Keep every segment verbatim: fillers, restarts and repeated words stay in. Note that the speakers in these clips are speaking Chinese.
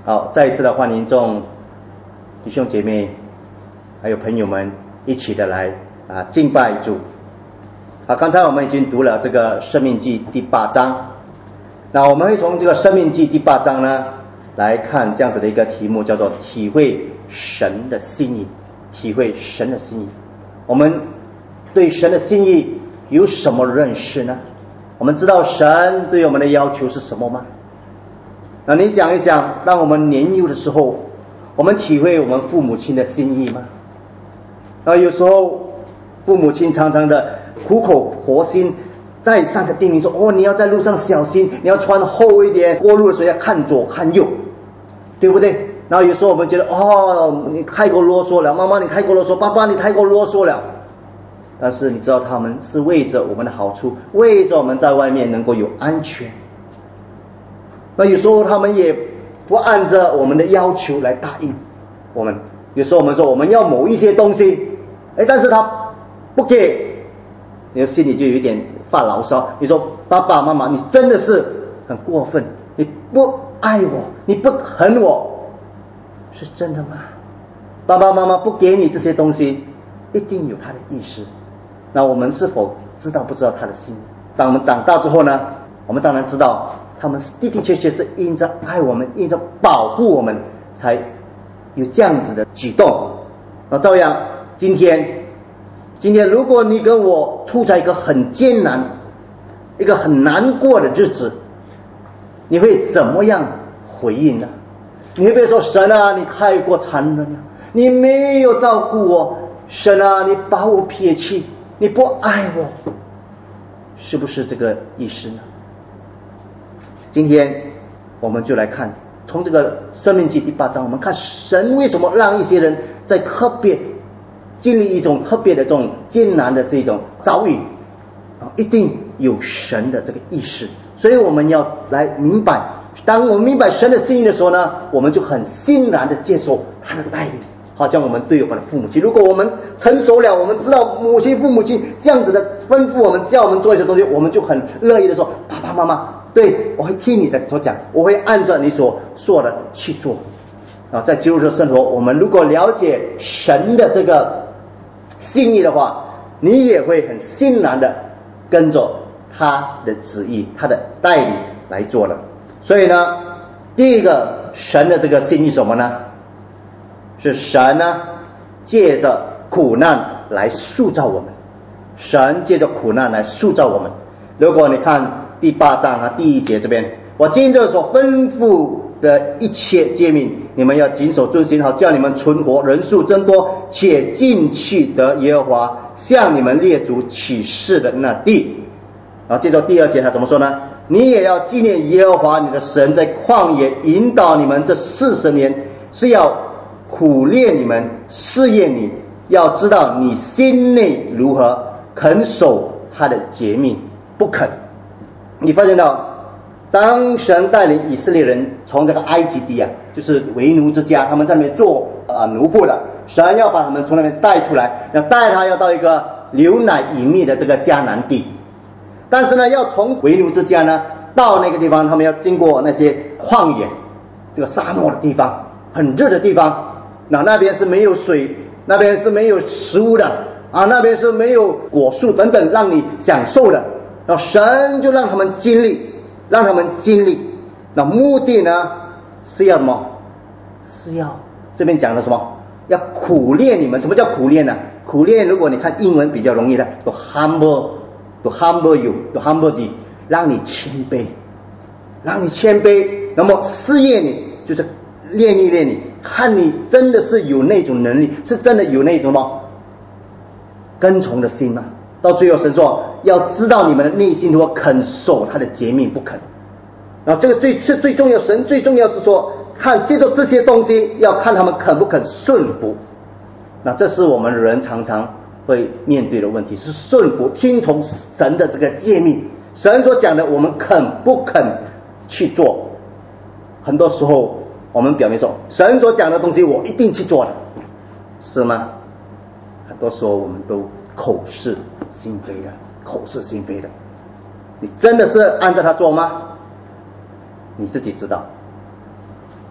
好，再一次的欢迎众弟兄姐妹还有朋友们一起的来啊敬拜主。好，刚才我们已经读了这个申命记第八章，那我们会从这个申命记第八章呢来看这样子的一个题目，叫做体会神的心意。体会神的心意，我们对神的心意有什么认识呢？我们知道神对我们的要求是什么吗？那你想一想，当我们年幼的时候，我们体会我们父母亲的心意吗？啊，有时候父母亲常常的苦口婆心再三的叮咛说，哦，你要在路上小心，你要穿厚一点，过路的时候要看左看右，对不对？然后有时候我们觉得，哦，你太过啰嗦了，妈妈你太过啰嗦，爸爸你太过啰嗦了。但是你知道他们是为着我们的好处，为着我们在外面能够有安全。那有时候他们也不按着我们的要求来答应我们。有时候我们说我们要某一些东西，哎，但是他不给，你的心里就有一点发牢骚。你说爸爸妈妈，你真的是很过分，你不爱我，你不疼我，是真的吗？爸爸妈妈不给你这些东西，一定有他的意思。那我们是否知道不知道他的心意？当我们长大之后呢，我们当然知道他们的的确确是因着爱我们，因着保护我们，才有这样子的举动。那照样今天今天如果你跟我处在一个很艰难一个很难过的日子，你会怎么样回应呢？你会不会说，神啊，你太过残忍了，你没有照顾我，神啊，你把我撇弃，你不爱我，是不是这个意思呢？今天我们就来看，从这个申命记第八章，我们看神为什么让一些人在特别经历一种特别的这种艰难的这种遭遇，一定有神的这个意识。所以我们要来明白，当我们明白神的心意的时候呢，我们就很欣然的接受他的带领。好像我们对我们的父母亲，如果我们成熟了，我们知道母亲父母亲这样子的吩咐我们，叫我们做一些东西，我们就很乐意的说，爸爸妈妈，对，我会听你的所讲，我会按照你所说的去做。啊，在基督徒生活，我们如果了解神的这个心意的话，你也会很欣然的跟着他的旨意，他的带领来做了。所以呢，第一个神的这个心意什么呢？是神呢借着苦难来塑造我们，神借着苦难来塑造我们。如果你看第八章啊第一节这边，我今日所吩咐的一切诫命，你们要谨守遵行，好叫你们存活，人数增多，且进去得耶和华向你们列祖起誓的那地。然后接着第二节他怎么说呢？你也要纪念耶和华你的神在旷野引导你们这四十年，是要苦练你们，试验你，要知道你心内如何，肯守他的诫命不肯。你发现到，当神带领以色列人从这个埃及地啊，就是为奴之家，他们在那边做呃奴仆的，神要把他们从那边带出来，要带他要到一个流奶与蜜的这个迦南地。但是呢，要从为奴之家呢到那个地方，他们要经过那些旷野，这个沙漠的地方，很热的地方。那那边是没有水，那边是没有食物的啊，那边是没有果树等等让你享受的。然后神就让他们经历，让他们经历。那目的呢是要什么？是要这边讲的什么？要苦练你们。什么叫苦练呢？苦练如果你看英文比较容易的 ，to humble, to humble you, to humble thee， 让你谦卑，让你谦卑。那么试验你，就是练一练你，看你真的是有那种能力，是真的有那种什么跟从的心吗？到最后神说，要知道你们的内心如果肯守他的诫命不肯。然后这个最是最重要，神最重要是说，看接受这些东西，要看他们肯不肯顺服。那这是我们人常常会面对的问题，是顺服听从神的这个诫命，神所讲的我们肯不肯去做。很多时候我们表面说神所讲的东西我一定去做的，是吗？很多时候我们都口是心非的，口是心非的。你真的是按照他做吗？你自己知道。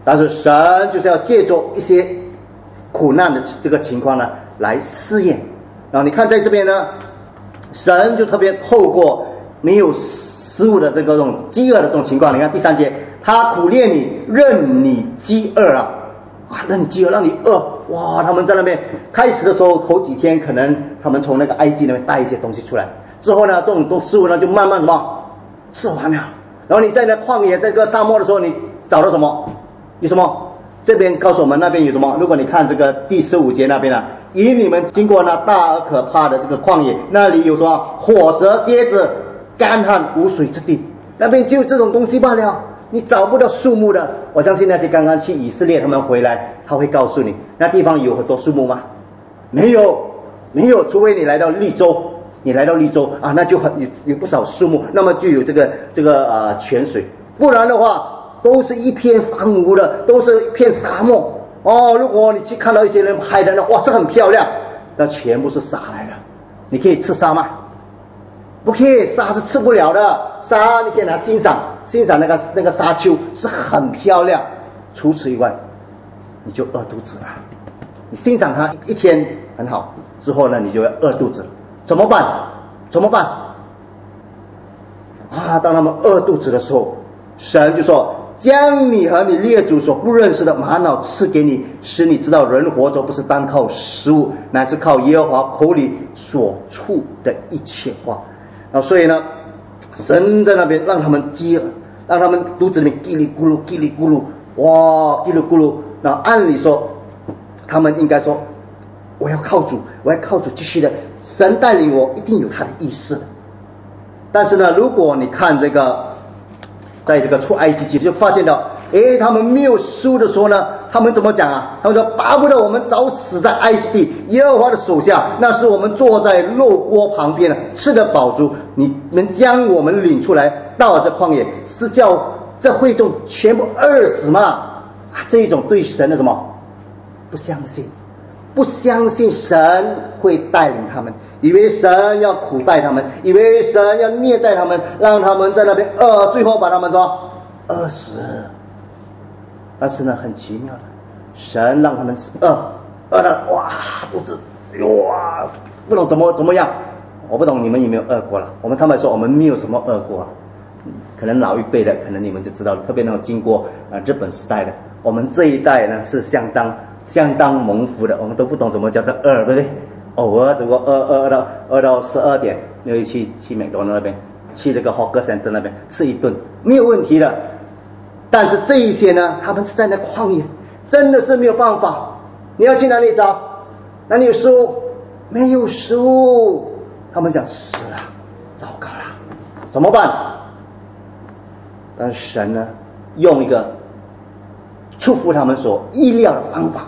但是神就是要借助一些苦难的这个情况呢来试验。然后你看在这边呢，神就特别透过没有食物的这个种饥饿的这种情况，你看第三节，他苦练你，任你饥饿啊，啊，让你饥饿，让你饿。哇，他们在那边开始的时候头几天可能他们从那个埃及那边带一些东西出来，之后呢这种东食物呢就慢慢什么吃完了。然后你在那旷野这个沙漠的时候，你找到什么？有什么？这边告诉我们那边有什么？如果你看这个第十五节那边啊，引你们经过那大而可怕的这个旷野，那里有什么？火蛇蝎子，干旱无水之地，那边就这种东西罢了。你找不到树木的。我相信那些刚刚去以色列他们回来，他会告诉你那地方有很多树木吗？没有，没有，除非你来到绿洲，你来到绿洲啊，那就很有有不少树木，那么就有这个这个呃泉水，不然的话都是一片荒芜的，都是一片沙漠哦。如果你去看到一些人拍的，哇，是很漂亮，那全部是沙来的。你可以吃沙吗？不可以，沙是吃不了的。沙你可以拿欣赏欣赏那个那个沙丘是很漂亮，除此以外你就饿肚子了。你欣赏它一天很好，之后呢你就要饿肚子，怎么办？怎么办？啊，当他们饿肚子的时候，神就说将你和你列祖所不认识的玛瑙赐给你，使你知道人活着不是单靠食物，乃是靠耶和华口里所出的一切话。啊，所以呢神在那边让他们饥饿，让他们肚子里面叽里咕噜叽里咕噜，哇，叽里咕噜。那按理说他们应该说我要靠主，我要靠主继续的，神带领我一定有他的意思的。但是呢如果你看这个在这个出埃及记就发现到，诶，他们没有输的时候呢，他们怎么讲啊？他们说巴不得我们早死在埃及地，耶和华的手下，那是我们坐在肉锅旁边的，吃得饱足，你们将我们领出来到这旷野，是叫这会众全部饿死吗？啊，这一种对神的什么不相信，不相信神会带领他们，以为神要苦待他们，以为神要虐待他们，让他们在那边饿，最后把他们说饿死。但是呢很奇妙的，神让他们饿饿了，哇，肚子哇，不懂怎么怎么样。我不懂你们有没有饿过了？我们他们说我们没有什么饿过，可能老一辈的可能你们就知道，特别那种经过呃日本时代的，我们这一代呢是相当相当蒙福的，我们都不懂什么叫做饿，对不对？偶尔如果饿饿到饿到十二点，又去去美国那边，去这个 Hawker Center 那边吃一顿没有问题的。但是这一些呢，他们是在那旷野，真的是没有办法。你要去哪里找？哪里有食物？没有食物。他们想死了，糟糕了，怎么办？但是神呢，用一个出乎他们所意料的方法，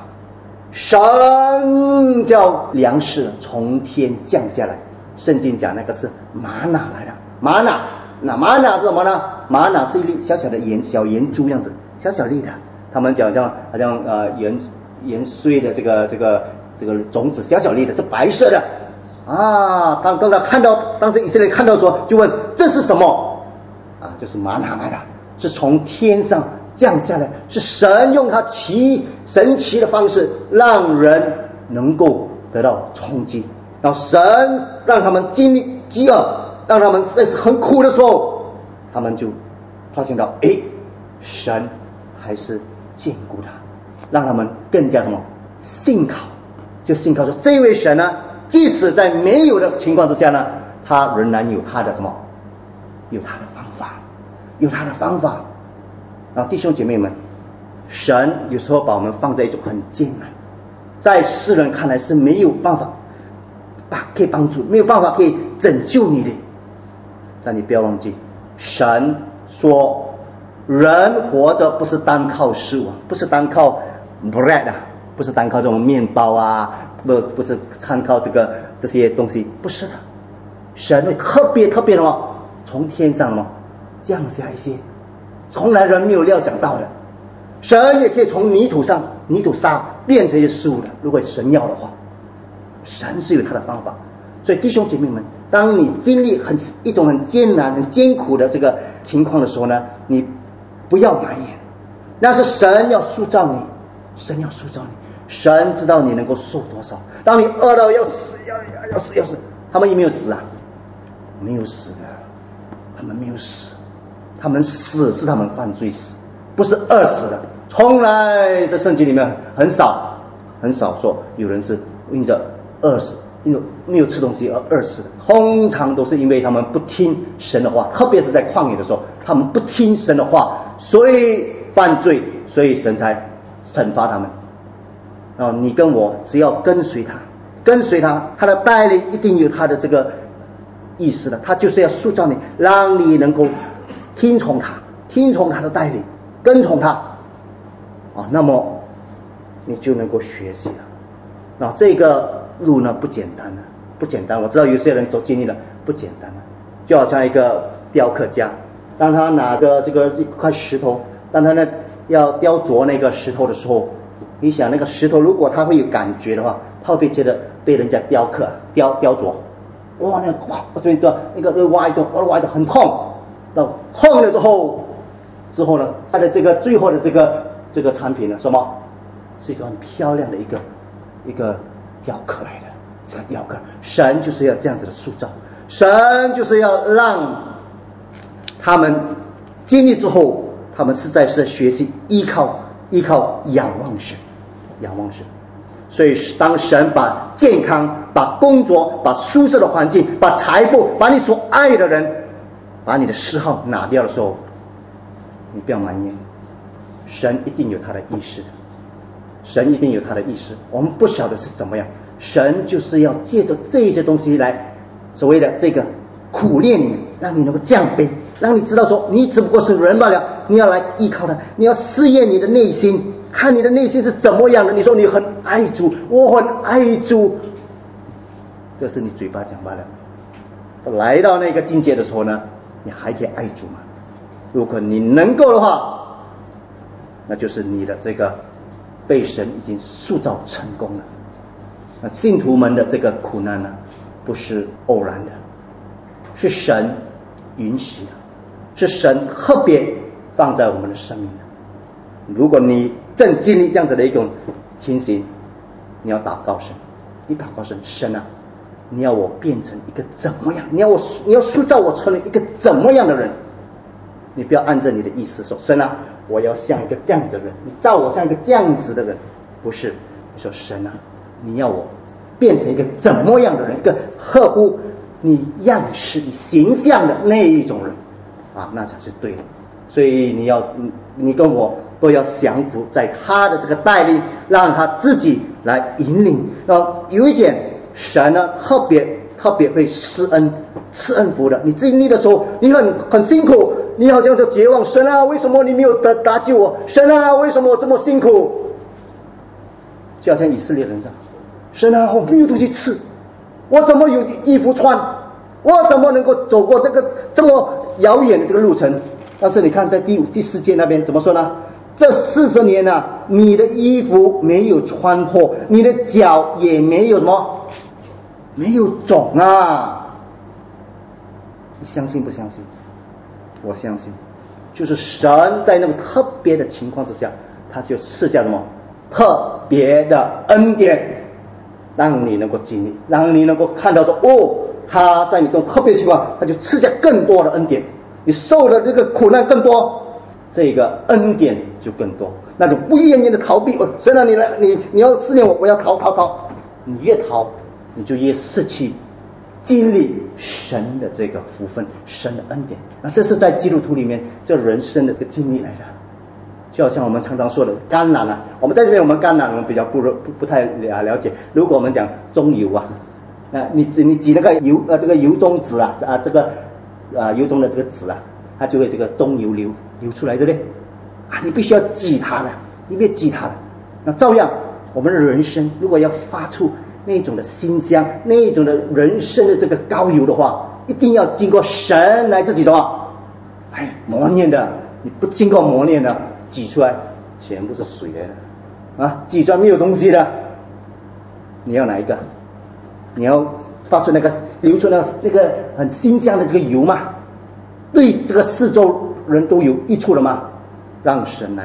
神叫粮食从天降下来。圣经讲那个是玛瑙来的，玛瑙。那玛瑙是什么呢？玛瑙是一粒小小的圆小圆珠样子，小小粒的。他们讲像好像呃圆圆碎的这个这个这个种子，小小粒的，是白色的啊。当当时看到，当时以色列看到说，就问这是什么啊？就是玛瑙来的，是从天上降下来，是神用他奇神奇的方式让人能够得到充饥，然后神让他们经历饥饿。让他们在很苦的时候，他们就发现到，诶，神还是眷顾他，让他们更加什么信靠，就信靠说这位神呢，即使在没有的情况之下呢，他仍然有他的什么，有他的方法，有他的方法。然后弟兄姐妹们，神有时候把我们放在一种很艰难，在世人看来是没有办法把可以帮助，没有办法可以拯救你的。但你不要忘记，神说人活着不是单靠食物，不是单靠 bread 啊，不是单靠这种面包啊，不不是单靠这个这些东西，不是的。神会特别特别的嘛，从天上嘛降下一些从来人没有料想到的。神也可以从泥土上泥土沙变成一些食物的，如果神要的话，神是有他的方法。所以弟兄姐妹们，当你经历很一种很艰难很艰苦的这个情况的时候呢，你不要埋怨， 那是神要塑造你，神要塑造你，神知道你能够受多少。当你饿到要死要要要死要死，他们有没有死啊？没有死的，他们没有死，他们死是他们犯罪死，不是饿死的。从来在圣经里面很少很少说有人是因着饿死，因为没有吃东西而饿死的，通常都是因为他们不听神的话，特别是在旷野的时候，他们不听神的话，所以犯罪，所以神才惩罚他们。然后你跟我只要跟随他，跟随他，他的带领一定有他的这个意思的，他就是要塑造你，让你能够听从他，听从他的带领，跟从他啊，那么你就能够学习了。那这个路呢不简单了，不简单。我知道有些人走经历了，不简单了。就好像一个雕刻家，当他拿着这个一块石头，当他呢要雕琢那个石头的时候，你想那个石头如果他会有感觉的话，他会觉得被人家雕刻雕雕琢，哇，那个哇，我这边的那个那个挖一洞，哇，挖的很痛，到痛了之后，之后呢，他的这个最后的这个这个产品呢，什么？是一个很漂亮的一个一个雕刻来的，这个雕刻，神就是要这样子的塑造，神就是要让他们经历之后，他们实在是学习依靠依靠仰望神，仰望神。所以当神把健康、把工作、把舒适的环境、把财富、把你所爱的人、把你的嗜好拿掉的时候，你不要埋怨，神一定有他的意识的，神一定有他的意识，我们不晓得是怎么样，神就是要借着这些东西来所谓的这个苦练你，让你能够降卑，让你知道说你只不过是人罢了，你要来依靠他，你要试验你的内心，看你的内心是怎么样的。你说你很爱主，我很爱主，这是你嘴巴讲罢了，来到那个境界的时候呢，你还可以爱主吗？如果你能够的话，那就是你的这个被神已经塑造成功了。那信徒们的这个苦难呢，不是偶然的，是神允许的，是神特别放在我们的生命的。如果你正经历这样子的一种情形，你要祷告神，你祷告神，神啊，你要我变成一个怎么样？你要我，你要塑造我成为一个怎么样的人？你不要按照你的意思说，神啊，我要像一个这样子的人，你造我像一个这样子的人，不是。你说神啊，你要我变成一个怎么样的人？一个合乎你样式、你形象的那一种人啊，那才是对的。所以你要，你跟我都要降服在他的这个带领，让他自己来引领。然后有一点，神呢特别特别会施恩施恩福的。你经历的时候，你很很辛苦，你好像是绝望，神啊，为什么你没有得搭救我？神啊，为什么我这么辛苦？就好像以色列人这样，神啊，我没有东西吃，我怎么有衣服穿？我怎么能够走过这个这么遥远的这个路程？但是你看在第五第四节那边怎么说呢？这四十年啊，你的衣服没有穿破，你的脚也没有什么，没有肿啊。你相信不相信？我相信，就是神在那个特别的情况之下，他就赐下什么特别的恩典，让你能够经历，让你能够看到说，哦，他在你这种特别的情况，他就赐下更多的恩典。你受的这个苦难更多，这个恩典就更多。那种不愿意的逃避，神啊，你来，你你要试炼我，我要逃逃逃，你越逃，你就越失去经历神的这个福分，神的恩典。那这是在基督徒里面这人生的这个经历来的。就好像我们常常说的橄榄啊，我们在这边我们橄榄我们比较不不不太了解。如果我们讲中油啊，啊你你挤那个油呃这个油中子啊啊这个啊油中的这个籽啊，它就会这个中油流流出来，对不对？啊，你必须要挤它的，你别挤它的。那照样，我们的人生如果要发出那种的馨香，那种的人生的这个高油的话，一定要经过神来自己什么？哎，磨练的。你不经过磨练的，挤出来全部是水来的啊，挤出来没有东西的。你要哪一个？你要发出那个流出那个那个很馨香的这个油吗？对这个四周人都有益处了吗？让神来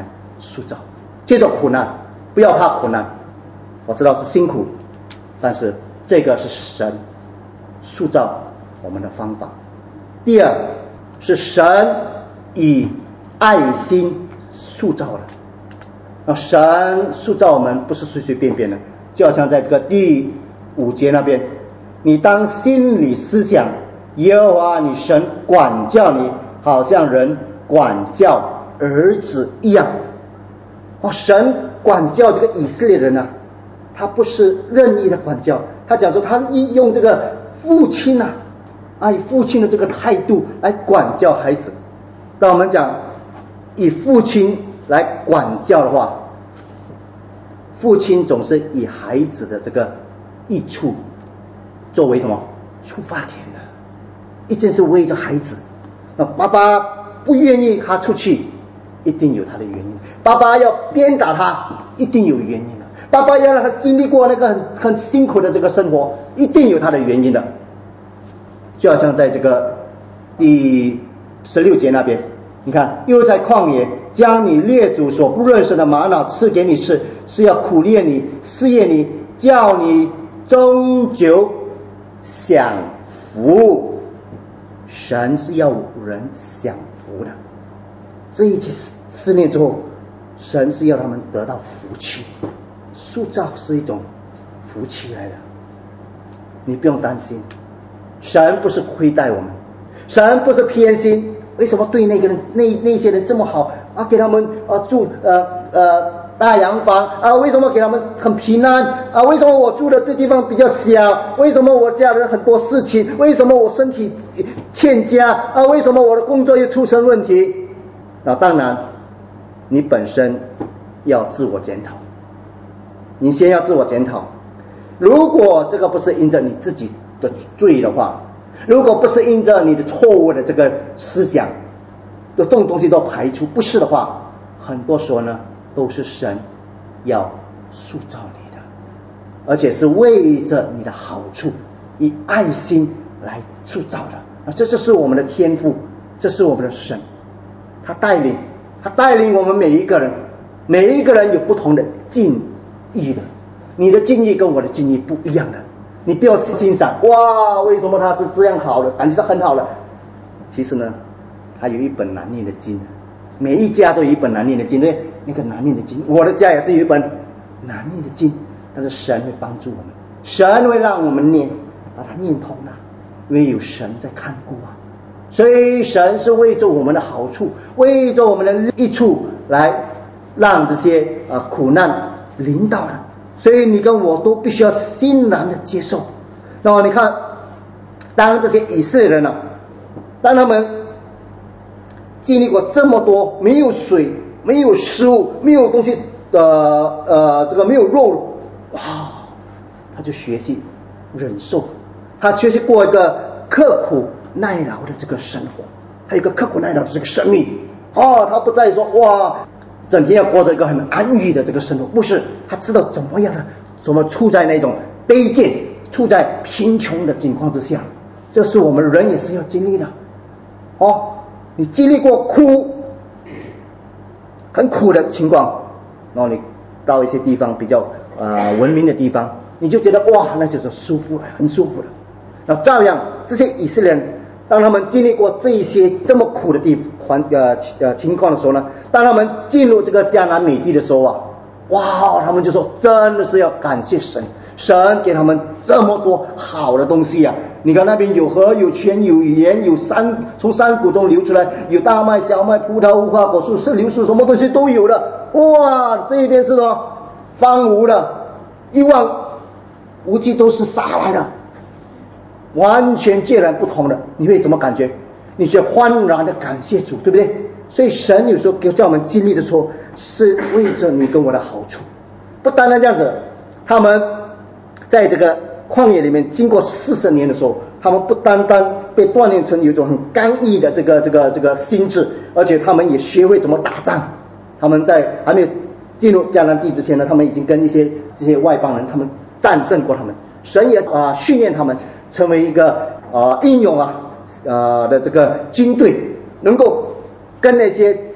塑造。接着苦难，不要怕苦难，我知道是辛苦，但是这个是神塑造我们的方法。第二是神以爱心塑造的。那神塑造我们不是随随便便的，就好像在这个第五节那边，你当心里思想，耶和华你神管教你，好像人管教儿子一样。哦，神管教这个以色列人啊，他不是任意的管教，他讲说他用这个父亲啊，啊以父亲的这个态度来管教孩子。当我们讲以父亲来管教的话，父亲总是以孩子的这个益处作为什么出发点的，一定是为着孩子。那爸爸不愿意他出去，一定有他的原因。爸爸要鞭打他，一定有原因的。爸爸要让他经历过那个很很辛苦的这个生活，一定有他的原因的。就好像在这个第十六节那边，你看，又在旷野将你列祖所不认识的玛瑙赐给你吃，是要苦练你，试验你，叫你终究享福。神是要人享福的，这一切试炼之后，神是要他们得到福气。塑造是一种福气来的，你不用担心，神不是亏待我们，神不是偏心。为什么对那个人那那些人这么好啊？给他们啊住呃呃大洋房啊？为什么给他们很平安啊？为什么我住的这地方比较小？为什么我家人很多事情？为什么我身体欠佳啊？为什么我的工作又出现问题？那当然，你本身要自我检讨，你先要自我检讨。如果这个不是因着你自己的罪的话，如果不是因着你的错误的这个思想，这种东西都排除，不是的话，很多时候呢，都是神要塑造你的，而且是为着你的好处，以爱心来塑造的。啊，这就是我们的天父，这是我们的神，他带领，他带领我们每一个人，每一个人有不同的境遇的，你的境遇跟我的境遇不一样的。你不要欣赏，哇，为什么他是这样好的，感觉是很好的。其实呢，他有一本难念的经，每一家都有一本难念的经，对，那个难念的经，我的家也是有一本难念的经，但是神会帮助我们，神会让我们念，把它念通了，因为有神在看顾啊。所以神是为着我们的好处，为着我们的益处来让这些呃苦难临到的。所以你跟我都必须要欣然的接受。那么你看，当这些以色列人啊，当他们经历过这么多没有水、没有食物、没有东西的呃这个没有肉，哇，他就学习忍受，他学习过一个刻苦耐劳的这个生活，还有一个刻苦耐劳的这个生命。哦，他不再说哇，整天要过着一个很安逸的这个生活，不是，他知道怎么样的，怎么处在那种卑贱、处在贫穷的境况之下，这是我们人也是要经历的。哦，你经历过苦，很苦的情况，然后你到一些地方比较呃文明的地方，你就觉得哇，那就是舒服了，很舒服了。然后照样这些以色列人，当他们经历过这一些这么苦的地环呃呃情况的时候呢，当他们进入这个迦南美地的时候啊，哇，他们就说真的是要感谢神，神给他们这么多好的东西啊！你看那边有河有泉有盐有山，从山谷中流出来，有大麦小麦葡萄无花果树石榴树，什么东西都有的。哇，这一边是什么荒芜的，一望无际都是沙来的，完全截然不同的，你会怎么感觉？你就欢然的感谢主，对不对？所以神有时候叫我们经历的时候，是为着你跟我的好处。不单单这样子，他们在这个旷野里面经过四十年的时候，他们不单单被锻炼成有一种很刚毅的这个这个这个心智，而且他们也学会怎么打仗。他们在还没有进入迦南地之前呢，他们已经跟一些这些外邦人，他们战胜过他们。神也啊、呃、训练他们成为一个啊、呃、英勇啊呃的这个军队，能够跟那些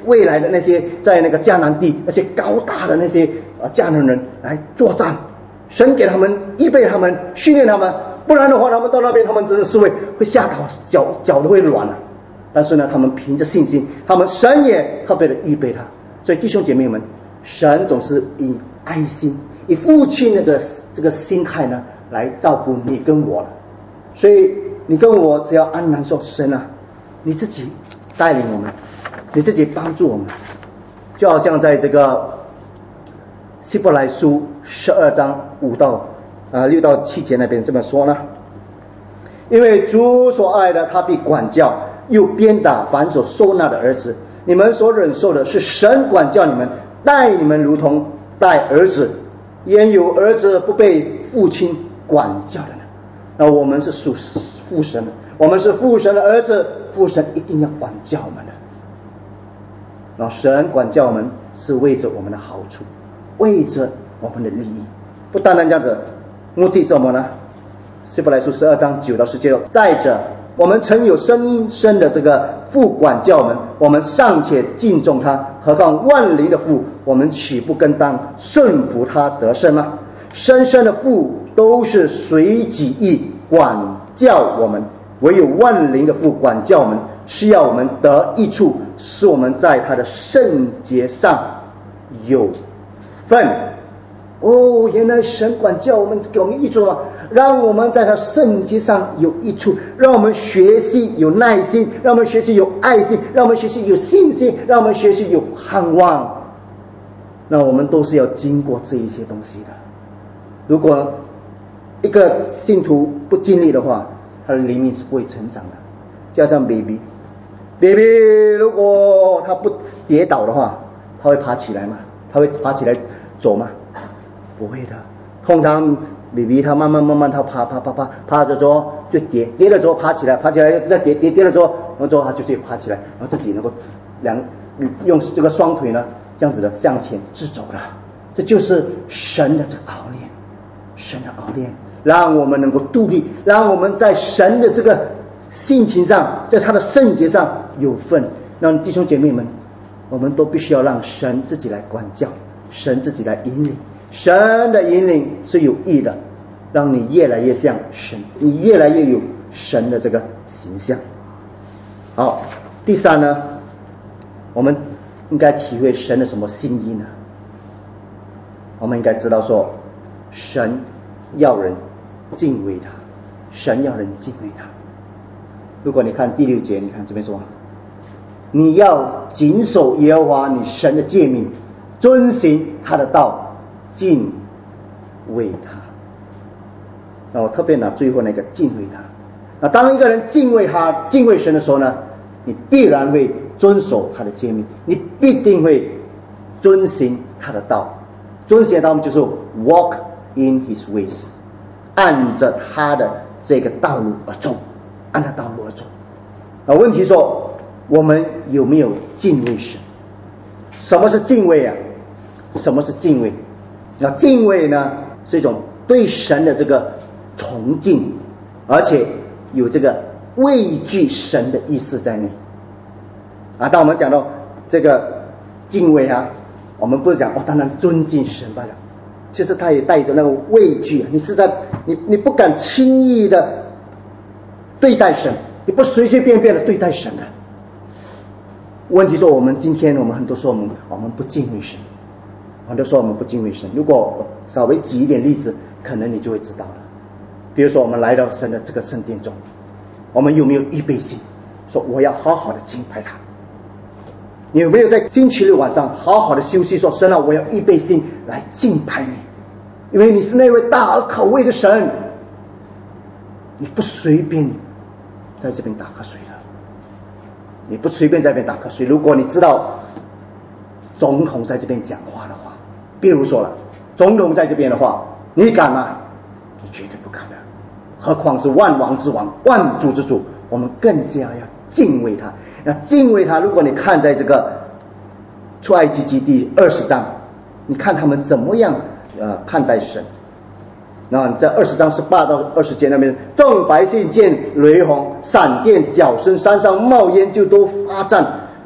未来的那些在那个迦南地那些高大的那些呃迦南人来作战，神给他们预备他们训练他们，不然的话他们到那边他们真的是会会吓倒，脚脚都会软了、啊。但是呢，他们凭着信心，他们神也特别的预备他。所以弟兄姐妹们，神总是以爱心、以父亲的这个心态呢来照顾你跟我了。所以你跟我只要安然说，神啊，你自己带领我们，你自己帮助我们。就好像在这个希伯来书十二章五到呃六到七节那边这么说呢，因为主所爱的，他必管教又鞭打凡所收纳的儿子。你们所忍受的是神管教你们，待你们如同待儿子。焉有儿子不被父亲管教的呢？那我们是属父神的，我们是父神的儿子，父神一定要管教我们的。然后神管教我们是为着我们的好处，为着我们的利益。不单单这样子，目的是什么呢？希伯来书十二章九到十节。再者，我们曾有深深的这个父管教我们，我们尚且敬重他，何况万灵的父，我们岂不更当顺服他得胜吗？深深的父都是随己意管教我们，唯有万灵的父管教我们，是要我们得益处，使我们在他的圣洁上有份。哦，原来神管教我们，给我们益处吗？让我们在他圣洁上有益处，让我们学习有耐心，让我们学习有爱心，让我们学习有信心，让我们学习有盼望。那我们都是要经过这一些东西的。如果一个信徒不经历的话，他的灵命是不会成长的。加上 baby baby 如果他不跌倒的话，他会爬起来吗？他会爬起来走吗？不会的。通常 baby 他慢慢慢慢他爬爬爬爬爬着之后就跌，跌了之后爬起来，爬起来再跌，跌跌了之后，然后之后他就自己爬起来，然后自己能够两用这个双腿呢这样子的向前直走了。这就是神的这个熬炼，神的熬炼，让我们能够度力，让我们在神的这个性情上，在他的圣洁上有份。让弟兄姐妹们，我们都必须要让神自己来管教，神自己来引领。神的引领是有益的，让你越来越像神，你越来越有神的这个形象。好，第三呢，我们应该体会神的什么心意呢？我们应该知道说，神要人敬畏他，神要人敬畏他。如果你看第六节，你看这边说，你要谨守耶和华你神的诫命，遵行他的道，敬畏他。那我特别拿最后那个敬畏他。那当一个人敬畏他、敬畏神的时候呢，你必然会遵守他的诫命，你必定会遵行他的道。遵行他们就是 walk in his ways， 按着他的这个道路而走，按他道路而走。那问题说，我们有没有敬畏神？什么是敬畏啊？什么是敬畏？那敬畏呢，是一种对神的这个崇敬，而且有这个畏惧神的意思在内啊。当我们讲到这个敬畏啊，我们不是讲哦，当然尊敬神罢了，其实他也带着那个畏惧，你是在你你不敢轻易的对待神，你不随随便便的对待神的。问题说，我们今天我们很多时候我们我们不敬畏神，很多时候我们不敬畏神。如果稍微举一点例子，可能你就会知道了。比如说我们来到神的这个圣殿中，我们有没有预备心，说我要好好的敬拜他？你有没有在星期六晚上好好的休息，说神啊，我要预备心来敬拜你，因为你是那位大而可畏的神，你不随便在这边打瞌睡的，你不随便在这边打瞌睡。如果你知道总统在这边讲话的话，比如说了，总统在这边的话，你敢吗？你绝对不敢的。何况是万王之王、万主之主，我们更加要敬畏他。那敬畏他，如果你看在这个出埃及记第二十章，你看他们怎么样呃看待神。那在二十章十八到二十节那边，众百姓见雷轰、闪电、角声，山上冒烟，就都发战，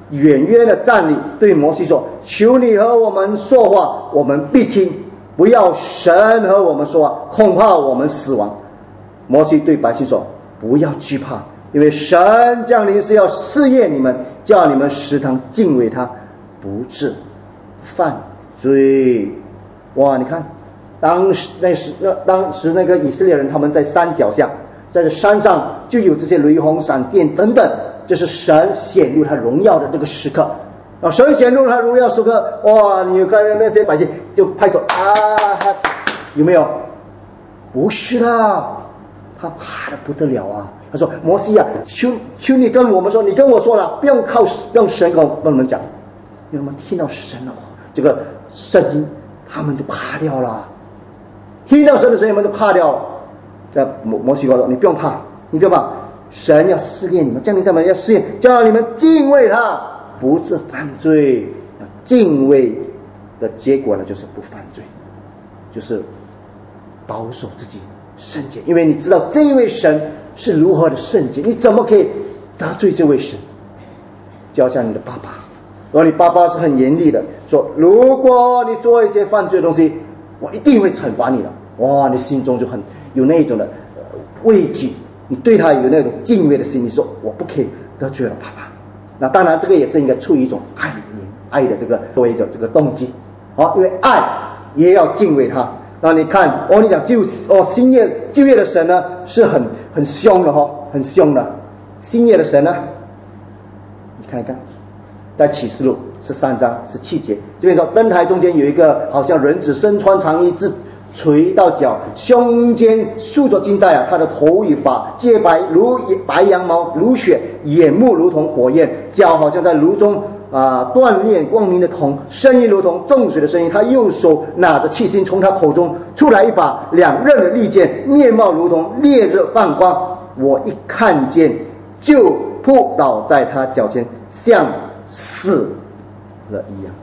远远的站立，对摩西说：求你和我们说话，我们必听；不要神和我们说话，恐怕我们死亡。摩西对百姓说：不要惧怕，因为神降临是要试验你们，叫你们时常敬畏他，不致犯罪。哇，你看当时那时那当时那个以色列人，他们在山脚下，在这山上就有这些雷轰闪电等等，这是神显露他荣耀的这个时刻。啊，神显露他荣耀时刻，哇，你看那些百姓就拍手啊，有没有？不是的，他怕的不得了啊！他说：摩西啊，求求你跟我们说，你跟我说了，不用靠不用神跟我们讲。你有没有听到神的话？这个声音，他们就怕掉了。听到神的声音，他们就怕掉了。这摩摩西说：你不用怕，你不用怕，神要试验你们，降临在你们要试验，叫你们敬畏他，不致犯罪。敬畏的结果呢，就是不犯罪，就是保守自己圣洁。因为你知道这一位神是如何的圣洁，你怎么可以得罪这位神？就好像你的爸爸，而你爸爸是很严厉的，说如果你做一些犯罪的东西，我一定会惩罚你的。哇，你心中就很有那种的、呃、畏惧，你对他有那种敬畏的心，你说我不可以得罪了爸爸。那当然这个也是应该出于一种爱爱的这个作为一种这个动机。好，因为爱也要敬畏他。那你看哦，你讲旧哦新约旧约的神呢是很很凶的哈、哦，很凶的。新约的神呢，你看一看，在启示录十三章十七节，这边说灯台中间有一个好像人子，身穿长衣，自垂到脚，胸间束着金带啊，他的头与发洁白如白羊毛，如雪，眼目如同火焰，脚好像在炉中啊锻炼光明的铜，声音如同重水的声音。他右手拿着七星，从他口中出来一把两刃的利剑，面貌如同烈日放光。我一看见就扑倒在他脚前，像死了一样。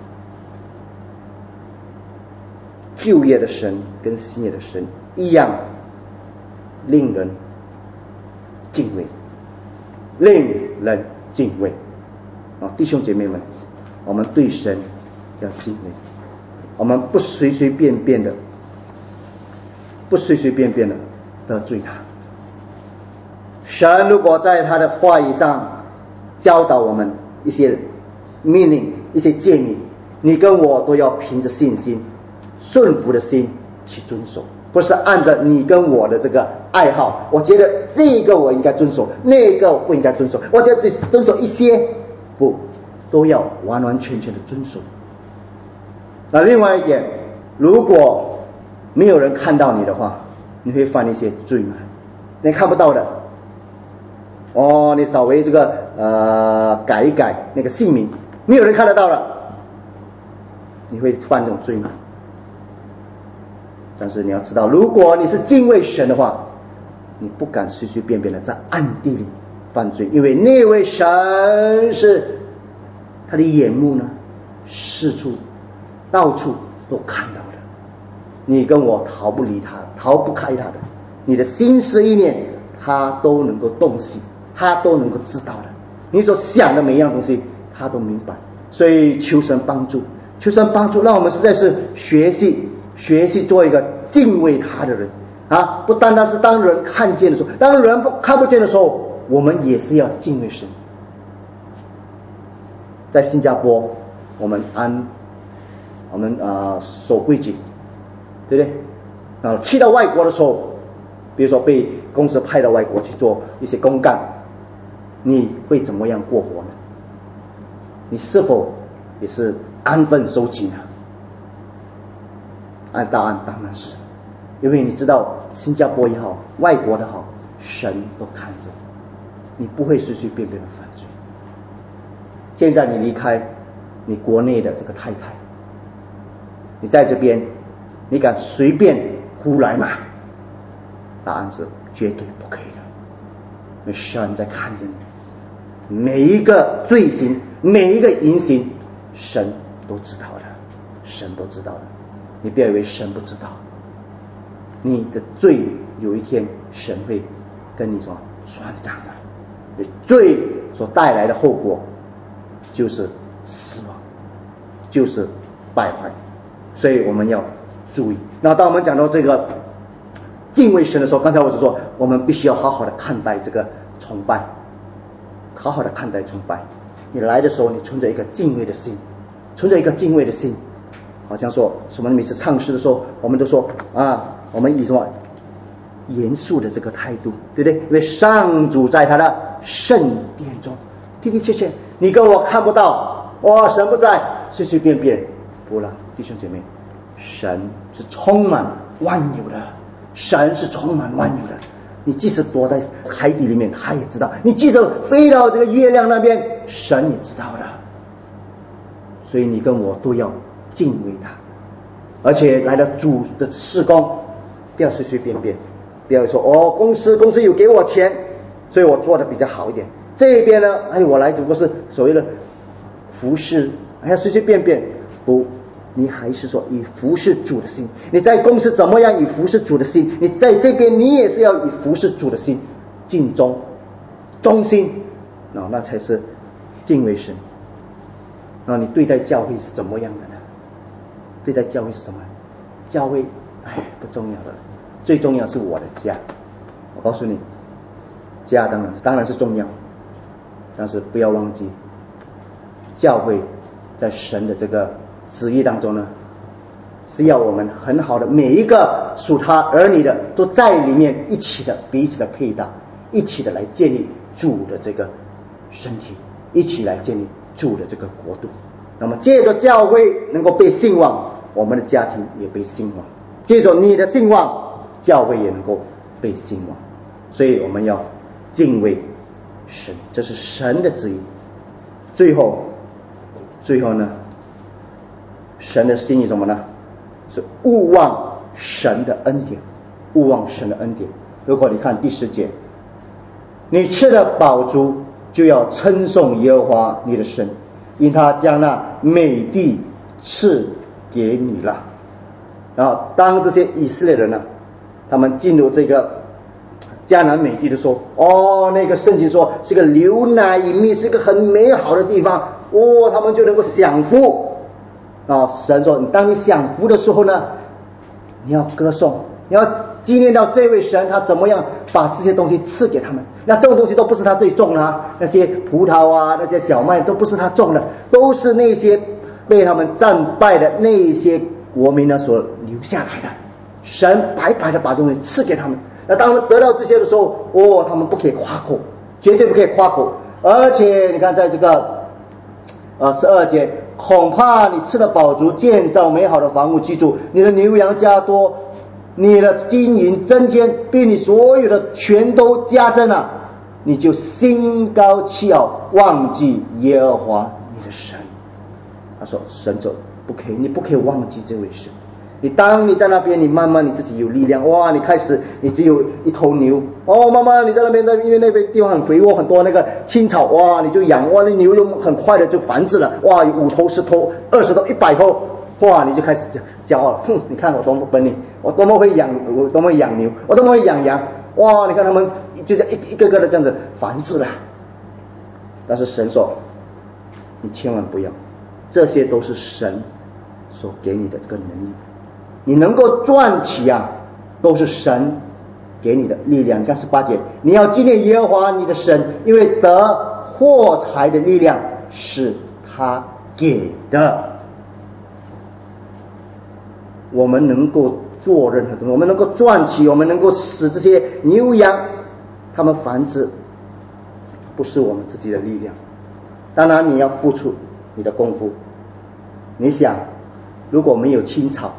旧约的神跟新约的神一样，令人敬畏，令人敬畏啊！弟兄姐妹们，我们对神要敬畏，我们不随随便便的，不随随便便的得罪他。神如果在他的话语上教导我们一些命令、一些诫命，你跟我都要凭着信心、顺服的心去遵守，不是按照你跟我的这个爱好，我觉得这个我应该遵守，那个我不应该遵守，我觉得只遵守一些，不，都要完完全全的遵守。那另外一点，如果没有人看到你的话，你会犯一些罪吗？你看不到的哦，你稍微这个呃改一改那个姓名，没有人看得到了，你会犯这种罪吗？但是你要知道，如果你是敬畏神的话，你不敢随随便便的在暗地里犯罪，因为那位神是他的眼目呢，四处到处都看到的，你跟我逃不离他，逃不开他的，你的心思意念他都能够洞悉，他都能够知道的，你所想的每一样东西他都明白。所以求神帮助，求神帮助，让我们实在是学习学习做一个敬畏他的人啊！不单单是当人看见的时候，当人不看不见的时候，我们也是要敬畏神。在新加坡，我们安我们啊、呃、守规矩，对不对？啊，去到外国的时候，比如说被公司派到外国去做一些公干，你会怎么样过活呢？你是否也是安分守己呢？按答案当然是，因为你知道新加坡也好，外国的好，神都看着，你不会随随便便的犯罪。现在你离开你国内的这个太太，你在这边，你敢随便胡来吗？答案是绝对不可以的，因为神在看着你，每一个罪行，每一个言行，神都知道的，神都知道的。你不要以为神不知道，你的罪有一天神会跟你说算账的，罪所带来的后果就是死亡，就是败坏。所以我们要注意。那当我们讲到这个敬畏神的时候，刚才我就说我们必须要好好的看待这个崇拜，好好的看待崇拜。你来的时候你存着一个敬畏的心，存着一个敬畏的心，好像说什么每次唱诗的时候我们都说啊，我们以什么严肃的这个态度，对不对？因为上主在他的圣殿中，的的确确你跟我看不到，哇，神不在，随随便便不了。弟兄姐妹，神是充满万有的，神是充满万有的。你即使躲在海底里面他也知道，你即使飞到这个月亮那边神也知道的。所以你跟我都要敬畏他，而且来了主的事工不要随随便便，不要说哦，公司公司有给我钱，所以我做的比较好一点。这边呢，哎，我来只不过是所谓的服侍，还要随随便便。不，你还是说以服侍主的心。你在公司怎么样以服侍主的心，你在这边你也是要以服侍主的心，尽忠忠心，哦，那才是敬畏神。那你对待教会是怎么样的呢？对待教会是什么？教会哎不重要的，最重要是我的家。我告诉你，家当然当然是重要，但是不要忘记，教会在神的这个旨意当中呢，是要我们很好的每一个属他儿女的都在里面一起的彼此的配搭，一起的来建立主的这个身体，一起来建立主的这个国度。那么借着教会能够被兴旺，我们的家庭也被兴旺，借着你的兴旺，教会也能够被兴旺。所以我们要敬畏神，这是神的旨意。最后最后呢，神的心意什么呢？是勿忘神的恩典，勿忘神的恩典。如果你看第十节，你吃的饱足，就要称颂耶和华你的神，因他将那美地赐给你了。然后当这些以色列人呢，他们进入这个迦南美地的时候，哦，那个圣经说是个流奶与蜜，是一个很美好的地方，哦，他们就能够享福。哦，神说，当你享福的时候呢，你要歌颂，你要纪念到这位神他怎么样把这些东西赐给他们。那这种东西都不是他自己种的啊，那些葡萄啊，那些小麦都不是他种的，都是那些被他们战败的那些国民呢所留下来的。神白白的把东西赐给他们。那当他们得到这些的时候，哦，他们不可以夸口，绝对不可以夸口。而且你看在这个呃十二节，恐怕你吃得饱足，建造美好的房屋居住，你的牛羊加多，你的金银增添，并你所有的全都加增了，你就心高气傲，忘记耶和华你的神。他说神说不可以，你不可以忘记这位神。你当你在那边，你慢慢你自己有力量，哇，你开始你只有一头牛，哦，慢慢你在那边，因为那边地方很肥沃，很多那个青草，哇，你就养，哇，那牛就很快的就繁殖了，哇，五头十头二十头一百头，哇，你就开始骄傲了，哼，你看我多么本领，我多么会养，我多么会养牛，我多么会养羊，哇，你看他们就这样一一个个的这样子繁殖了。但是神说你千万不要，这些都是神所给你的这个能力，你能够赚起啊，都是神给你的力量。你看十八节，你要纪念耶和华你的神，因为得获财的力量是他给的。我们能够做任何东西，我们能够赚起，我们能够使这些牛羊他们繁殖，不是我们自己的力量。当然你要付出你的功夫。你想如果没有青草，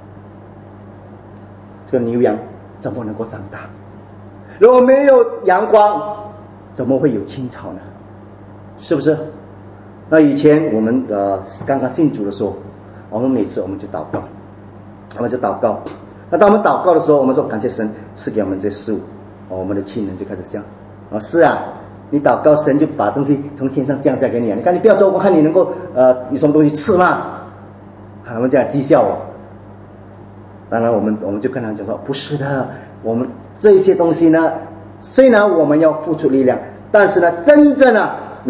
这个牛羊怎么能够长大？如果没有阳光，怎么会有青草呢？是不是？那以前我们呃刚刚信主的时候，我们每次我们就祷告，我们就祷告。那当我们祷告的时候，我们说感谢神赐给我们这事物，哦，我们的亲人就开始想，哦，是啊，你祷告神就把东西从天上降下给你啊！你看你不要做工，看你能够呃有什么东西吃吗？他们这样讥笑我。当然我们我们就跟他们讲说，不是的，我们这些东西呢，虽然我们要付出力量，但是呢，真正啊能够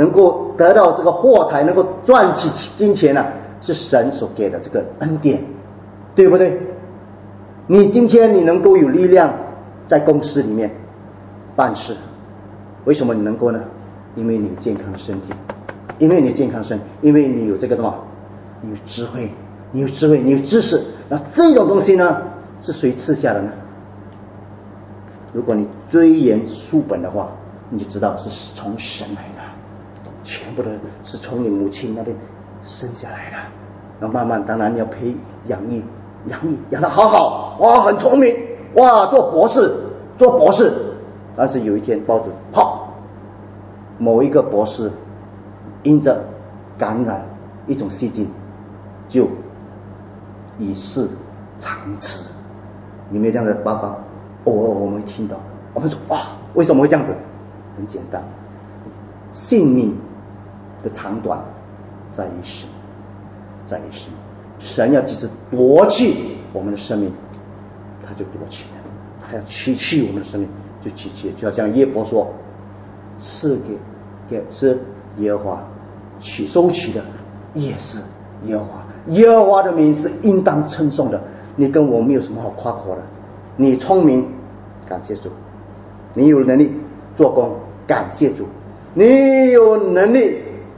够得到这个货财，能够赚起金钱呢、啊，是神所给的这个恩典，对不对？你今天你能够有力量在公司里面办事，为什么你能够呢？因为你有健康的身体，因为你有健康的身体，因为你有这个什么？你有智慧，你有智慧，你有知识。那这种东西呢，是谁赐下的呢？如果你追源溯本的话，你就知道是从神来的，全部的是从你母亲那边生下来的。那慢慢，当然你要培养育，养育养得好好，哇，很聪明，哇，做博士，做博士。但是有一天报纸啪，某一个博士因着感染一种细菌，就与世长辞。有没有这样的报告？偶尔我们会听到，我们说哇，为什么会这样子？很简单，性命的长短在于神，在于神。神要即使夺去我们的生命，他就夺去了；他要取去我们的生命，就取去。就好像约伯说：“赐给给是耶和华，取收取的也是耶和华。耶和华的名是应当称颂的。”你跟我没有什么好夸口的。你聪明，感谢主；你有能力做工，感谢主；你有能力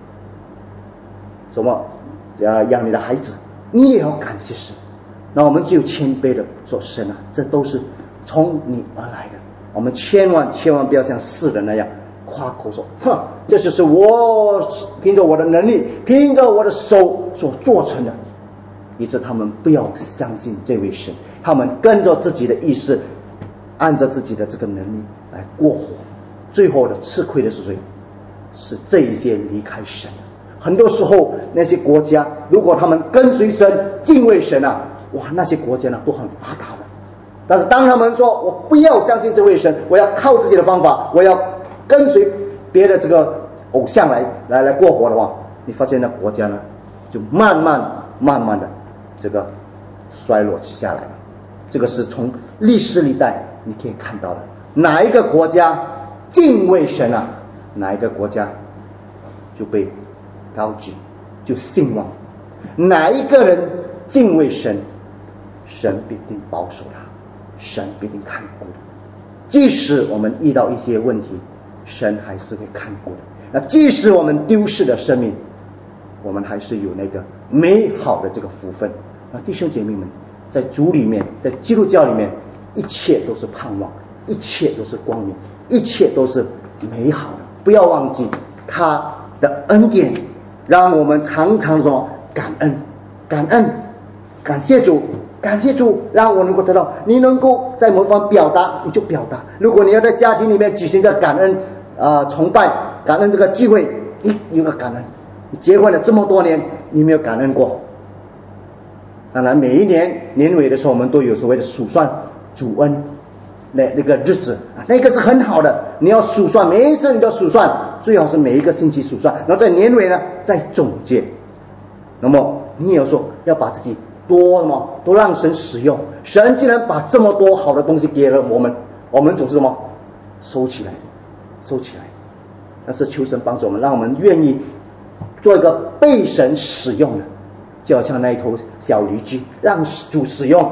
什么啊养你的孩子，你也要感谢神。那我们就谦卑的说：“神啊，这都是从你而来的。”我们千万千万不要像世人那样夸口说：“哼，这就是我凭着我的能力，凭着我的手所做成的。”以致他们不要相信这位神，他们跟着自己的意识，按照自己的这个能力来过活。最后的吃亏的是谁？是这一些离开神的。很多时候那些国家，如果他们跟随神、敬畏神啊，哇，那些国家呢都很发达的。但是当他们说我不要相信这位神，我要靠自己的方法，我要跟随别的这个偶像来来来过活的话，你发现那国家呢就慢慢慢慢的这个衰落下来了。这个是从历史历代你可以看到的，哪一个国家敬畏神啊，哪一个国家就被高举，就兴旺；哪一个人敬畏神，神必定保守他，神必定看顾的。即使我们遇到一些问题，神还是会看顾的。那即使我们丢失的生命，我们还是有那个美好的这个福分。那弟兄姐妹们，在主里面，在基督教里面，一切都是盼望，一切都是光明，一切都是美好的。不要忘记他的恩典，让我们常常说感恩，感恩，感谢主，感谢主，让我能够得到。你能够在某方表达，你就表达。如果你要在家庭里面举行这感恩啊、呃、崇拜、感恩这个聚会，你有个感恩。你结婚了这么多年，你没有感恩过？当然，每一年年尾的时候，我们都有所谓的数算主恩那那个日子，那个是很好的。你要数算，每一次你都数算，最好是每一个星期数算，然后在年尾呢再总结。那么你也要说，要把自己多什么都让神使用。神既然把这么多好的东西给了我们，我们总是什么收起来，收起来。但是求神帮助我们，让我们愿意做一个被神使用的。就好像那一头小驴驹，让主使用，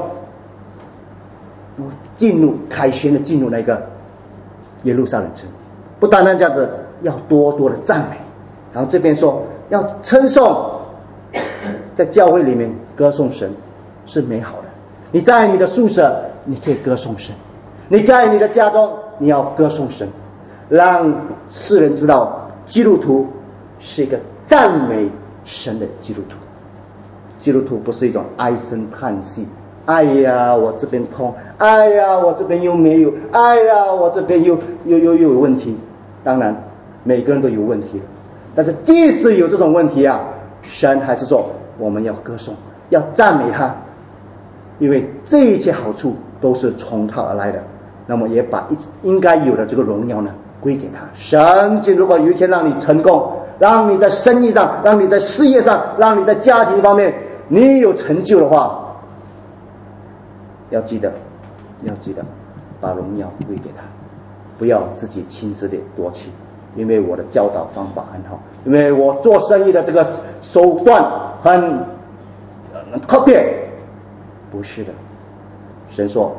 进入凯旋的进入那个耶路撒冷城。不单单这样子，要多多的赞美。然后这边说要称颂，在教会里面歌颂神是美好的。你在你的宿舍，你可以歌颂神；你在你的家中，你要歌颂神，让世人知道基督徒是一个赞美神的基督徒。基督徒不是一种唉声叹气，哎呀我这边痛，哎呀我这边又没有，哎呀我这边又又又又有问题。当然每个人都有问题的，但是即使有这种问题啊，神还是说我们要歌颂，要赞美他，因为这一切好处都是从他而来的。那么也把应该有的这个荣耀呢归给他。神如果有一天让你成功，让你在生意上，让你在事业上，让你在家庭方面你有成就的话，要记得要记得把荣耀归给他，不要自己亲自的夺取。 因为我的教导方法很好，因为我做生意的这个手段很、呃、特别。不是的，神说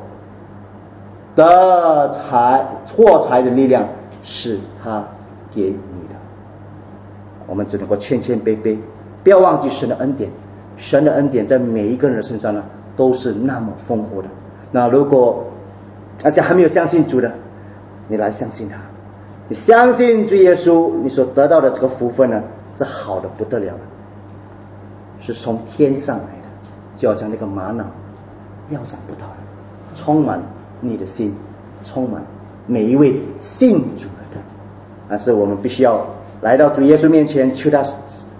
得财获财的力量是他给你的，我们只能够谦谦卑卑，不要忘记神的恩典。神的恩典在每一个人的身上呢都是那么丰富的。那如果而且还没有相信主的，你来相信他，你相信主耶稣，你所得到的这个福分呢是好的不得了的，是从天上来的，就好像那个玛瑙料想不到的，充满你的心，充满每一位信主的人。但是我们必须要来到主耶稣面前，求他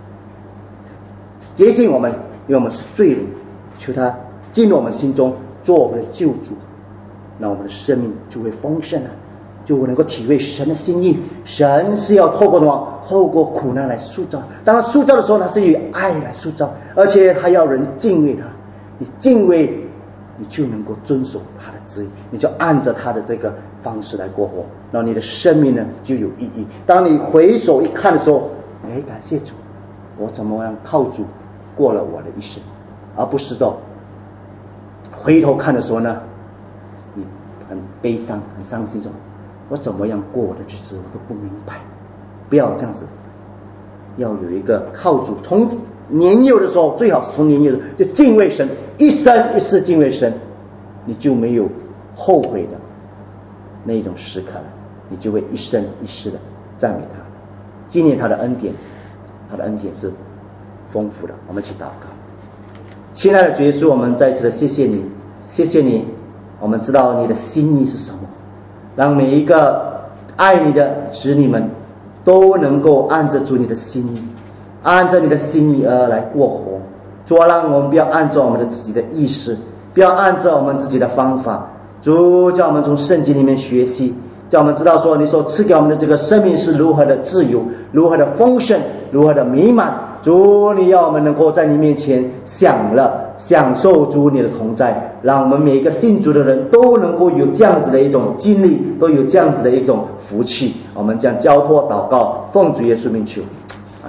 接近我们，因为我们是罪人，求他进入我们心中做我们的救主，那我们的生命就会丰盛了，就能够体会神的心意。神是要透过什么？透过苦难来塑造。当他塑造的时候，他是以爱来塑造，而且还要人敬畏他。你敬畏，你就能够遵守他的旨意，你就按着他的这个方式来过活，然后你的生命呢就有意义。当你回首一看的时候，哎，感谢主，我怎么样靠主过了我的一生，而不是说回头看的时候呢，你很悲伤很伤心，说我怎么样过我的日子我都不明白。不要这样子，要有一个靠主，从年幼的时候，最好是从年幼的时候就敬畏神，一生一世敬畏神，你就没有后悔的那一种时刻了，你就会一生一世的赞美他，纪念他的恩典。他的恩典是丰富的。我们一起祷告。亲爱的主耶稣，我们再一次的谢谢你，谢谢你，我们知道你的心意是什么，让每一个爱你的子女们都能够按着主你的心意，按着你的心意而来过活。主啊，让我们不要按照我们的自己的意识，不要按照我们自己的方法。主，叫我们从圣经里面学习，叫我们知道说你所赐给我们的这个生命是如何的自由，如何的丰盛，如何的美满。主，你要我们能够在你面前享乐享受主你的同在，让我们每一个信主的人都能够有这样子的一种经历，都有这样子的一种福气。我们将交托祷告，奉主耶稣名求。